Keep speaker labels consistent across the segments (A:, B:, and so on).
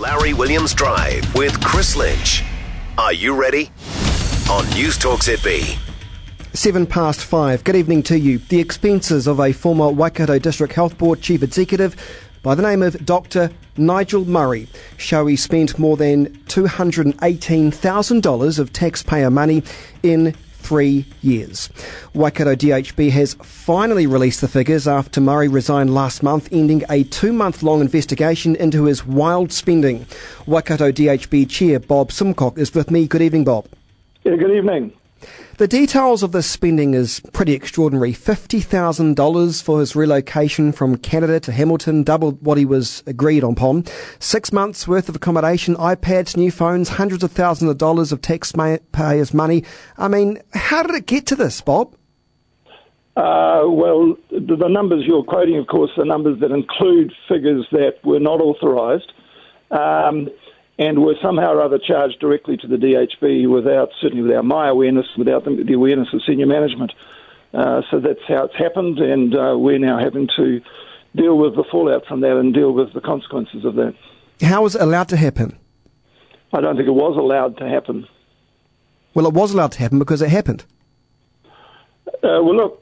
A: Larry Williams Drive with Chris Lynch. Are you ready? On Newstalk ZB.
B: 5:07. Good evening to you. The expenses of a former Waikato District Health Board Chief Executive by the name of Dr. Nigel Murray show he spent more than $218,000 of taxpayer money in 3 years. Waikato DHB has finally released the figures after Murray resigned last month, ending a 2-month-long investigation into his wild spending. Waikato DHB Chair Bob Simcock is with me. Good evening, Bob.
C: Yeah, good evening.
B: The details of this spending is pretty extraordinary. $50,000 for his relocation from Canada to Hamilton, double what he was agreed upon. 6 months worth of accommodation, iPads, new phones, hundreds of thousands of dollars of taxpayers' money. I mean, how did it get to this, Bob?
C: Well, the numbers you're quoting, of course, are numbers that include figures that were not authorised. And were somehow or other charged directly to the DHB certainly without my awareness, without the awareness of senior management. So that's how it's happened, and we're now having to deal with the fallout from that and deal with the consequences of that. How
B: was it allowed to happen?
C: I don't think it was allowed to happen.
B: Well, it was allowed to happen because it happened.
C: Well, look,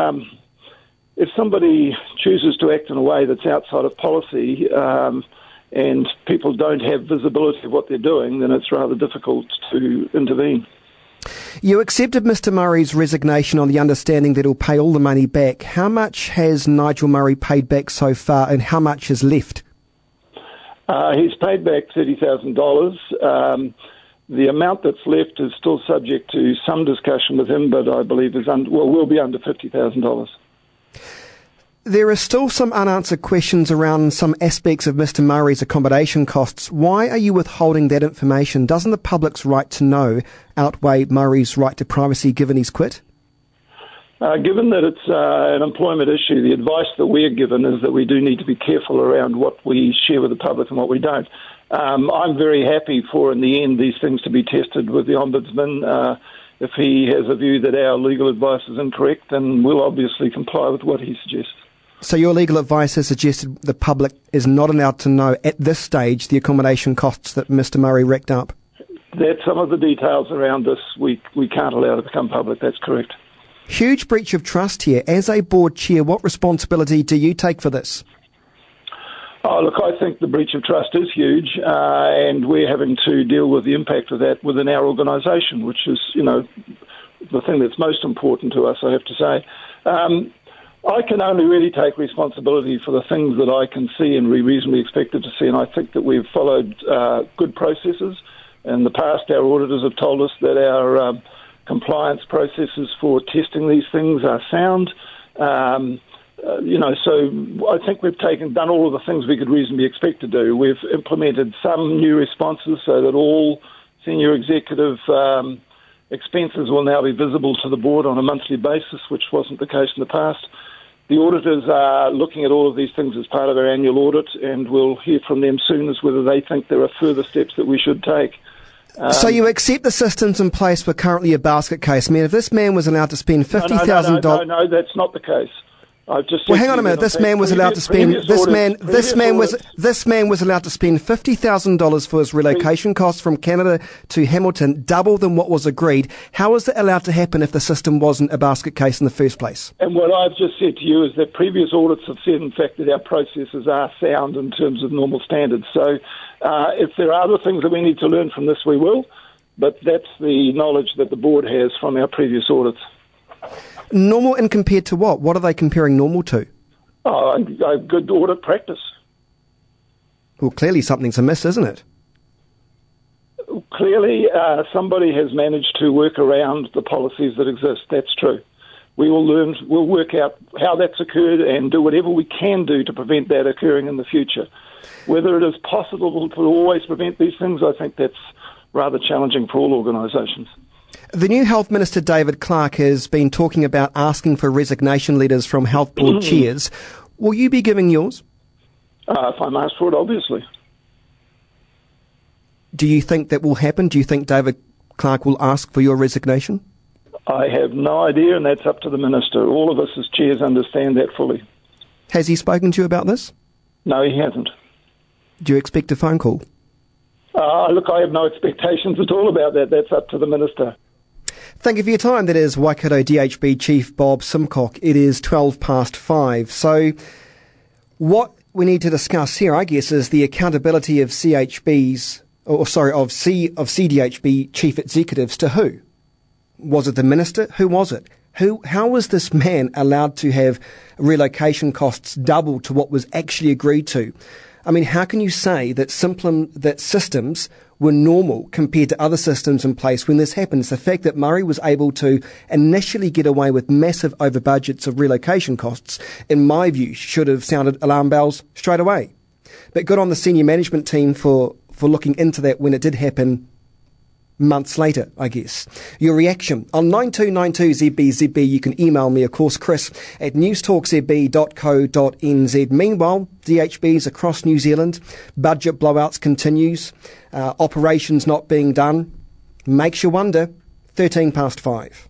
C: if somebody chooses to act in a way that's outside of policy, and people don't have visibility of what they're doing, then it's rather difficult to intervene.
B: You accepted Mr Murray's resignation on the understanding that he'll pay all the money back. How much has Nigel Murray paid back so far, and how much is left?
C: He's paid back $30,000. The amount that's left is still subject to some discussion with him, but I believe will be under $50,000.
B: There are still some unanswered questions around some aspects of Mr Murray's accommodation costs. Why are you withholding that information? Doesn't the public's right to know outweigh Murray's right to privacy given he's quit?
C: Given that it's an employment issue, the advice that we're given is that we do need to be careful around what we share with the public and what we don't. I'm very happy for, in the end, these things to be tested with the Ombudsman. If he has a view that our legal advice is incorrect, then we'll obviously comply with what he suggests.
B: So your legal advice has suggested the public is not allowed to know at this stage the accommodation costs that Mr Murray racked up?
C: That some of the details around this we can't allow to become public, that's correct.
B: Huge breach of trust here. As a board chair, what responsibility do you take for this?
C: Oh, look, I think the breach of trust is huge, and we're having to deal with the impact of that within our organisation, which is, the thing that's most important to us, I have to say. I can only really take responsibility for the things that I can see and we reasonably expected to see, and I think that we've followed good processes. In the past, our auditors have told us that our compliance processes for testing these things are sound. So I think we've done all of the things we could reasonably expect to do. We've implemented some new responses so that all senior executive expenses will now be visible to the board on a monthly basis, which wasn't the case in the past. The auditors are looking at all of these things as part of our annual audit, and we'll hear from them soon as whether they think there are further steps that we should take.
B: So you accept the systems in place were currently a basket case. I mean, if this man was allowed to spend $50,000...
C: No, that's not the case.
B: Well, hang on a minute. This man was allowed to spend. This man was allowed to spend $50,000 for his relocation costs from Canada to Hamilton, double than what was agreed. How is that allowed to happen if the system wasn't a basket case in the first place?
C: And what I've just said to you is that previous audits have said, in fact, that our processes are sound in terms of normal standards. So, if there are other things that we need to learn from this, we will. But that's the knowledge that the board has from our previous audits.
B: Normal and compared to what? What are they comparing normal to?
C: Good audit practice.
B: Well, clearly something's amiss, isn't it?
C: Clearly, somebody has managed to work around the policies that exist. That's true. We'll work out how that's occurred and do whatever we can do to prevent that occurring in the future. Whether it is possible to always prevent these things, I think that's rather challenging for all organisations.
B: The new Health Minister, David Clark, has been talking about asking for resignation letters from health board chairs. Will you be giving yours?
C: If I'm asked for it, obviously.
B: Do you think that will happen? Do you think David Clark will ask for your resignation?
C: I have no idea, and that's up to the Minister. All of us as chairs understand that fully.
B: Has he spoken to you about this?
C: No, he hasn't.
B: Do you expect a phone call?
C: Look, I have no expectations at all about that. That's up to the Minister.
B: Thank you for your time. That is Waikato DHB Chief Bob Simcock. It is 5:12. So what we need to discuss here, I guess, is the accountability of CDHB chief executives to who? Was it the Minister? Who was it? How was this man allowed to have relocation costs double to what was actually agreed to? I mean, how can you say that systems were normal compared to other systems in place when this happens? The fact that Murray was able to initially get away with massive over budgets of relocation costs, in my view, should have sounded alarm bells straight away. But good on the senior management team for looking into that when it did happen months later, I guess. Your reaction on 9292ZBZB. You can email me, of course, chris@newstalkzb.co.nz. Meanwhile, DHBs across New Zealand, budget blowouts continues, operations not being done. Makes you wonder. 5:13.